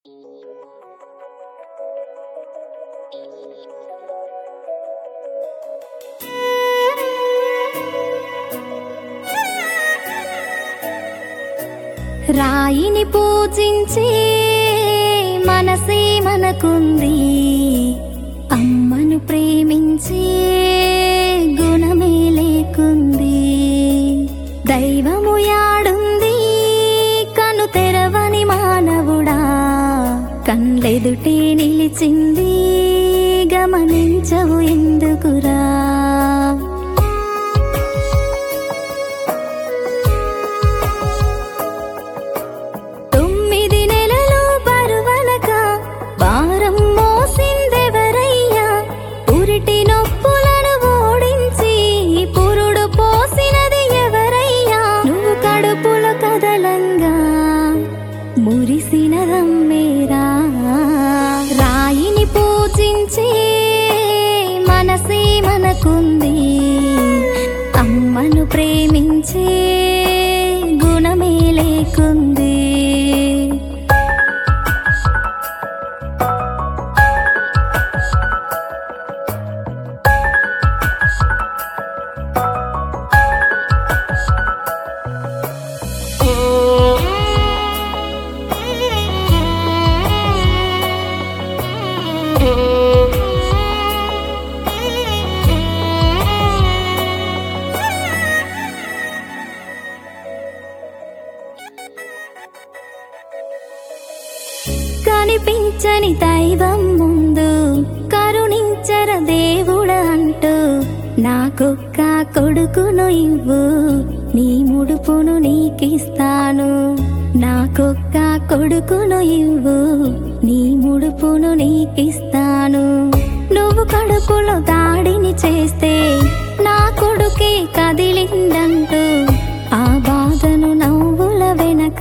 రాయిని పూజించే మనసే మనకుంది, అమ్మను ప్రేమించే గుణమే లేకుంది. దైవము యాడుంది కను తెరవని మానవుడా, కళ్ళెదుటే నిలిచింది గమనించవు ఎందుకురా. రాయిని పూజించే మనసే మనకుంది, అమ్మను ప్రేమించే గుణమే లేకుంది. కనిపించని దైవం ముందు కరుణించర దేవుడ అంటూ, నాకొక్క కొడుకును ఇవ్వు నీ ముడుపును నీకిస్తాను. నాకొక్క కొడుకును ఇవ్వు నీ ముడుపును నీకిస్తాను. నువ్వు కడుపులో దాడిని చేస్తే నా కొడుకే కదిలిందంటూ, ఆ బాధను నవ్వుల వెనక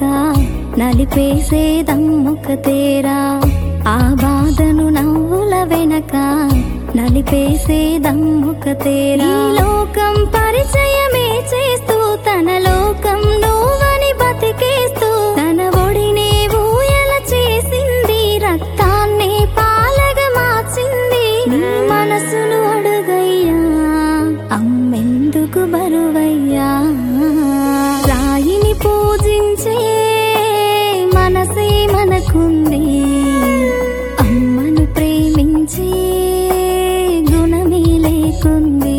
నలిపేసేదమ్మొకతేరా. ఆ బాధను నవ్వుల వెనక నలిపేసేదమ్మొకతేరా. లోకం పరిచయమే చేస్తూ తన లోకం నువ్వని బతికేస్తూ, తన ఒడినే ఊయల చేసింది, రక్తాన్నే పాలగా మార్చింది. నీ మనసును అడుగయ్యా, అమ్మెందుకు బరువయ్యా. రాయిని పూజించే మనసే మనకుంది, అమ్మను ప్రేమించే గుణమే లేకుంది.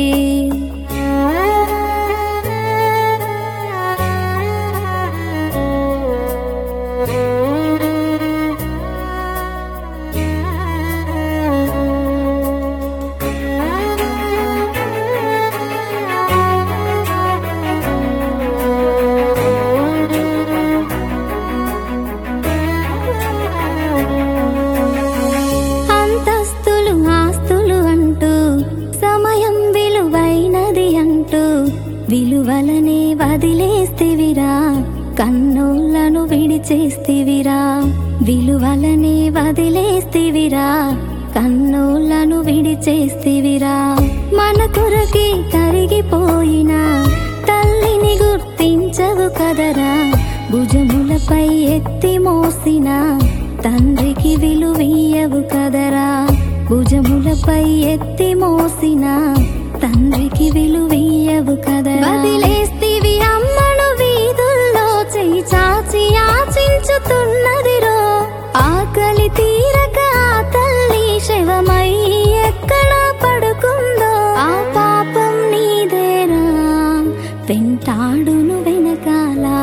విలువలనే వదిలేస్తివిరా, కన్నోళ్ళను విడిచేస్తివిరా. విలువలనే వదిలేస్తివిరా, కన్నోళ్ళను విడిచేస్తివిరా. మన కొరకి కరిగిపోయిన తల్లిని గుర్తించవు కదరా. భుజములపై ఎత్తి మోసిన తండ్రికి విలువీయవు కదరా. భుజములపై ఎత్తి మోసిన తండ్రికి విలువీయవు కదరా. వదిలేస్తివి అమ్మను వీధుల్లో, చెయ్యి చాచి యాచించుతున్నదిరో. ఆకలి తీరక ఆ తల్లి శవమై ఎక్కడ పడుకుందో, ఆ పాపం నీదేరా. వెంటాడును వెనకాల